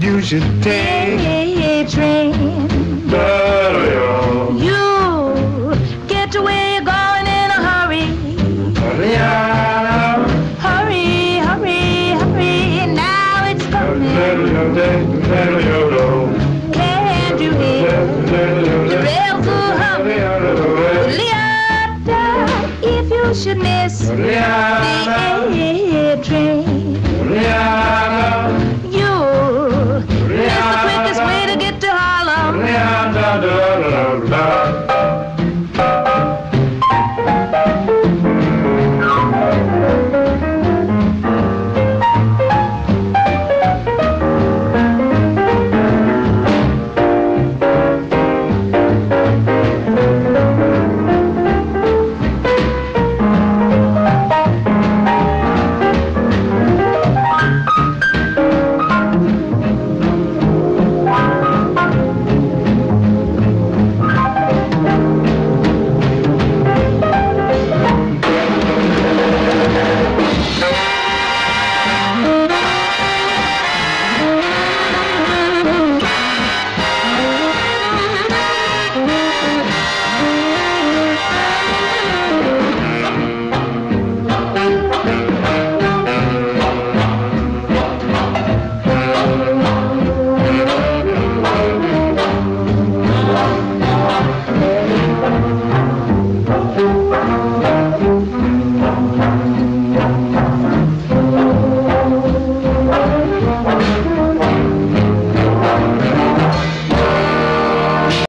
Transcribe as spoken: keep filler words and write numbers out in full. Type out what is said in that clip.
you should take a train. You get to where you're going in a hurry. Hurry, hurry, hurry. Now it's coming. Can't you hear the rails are humming? Leota, if you should miss the A train, you miss the quickest way to get to Harlem.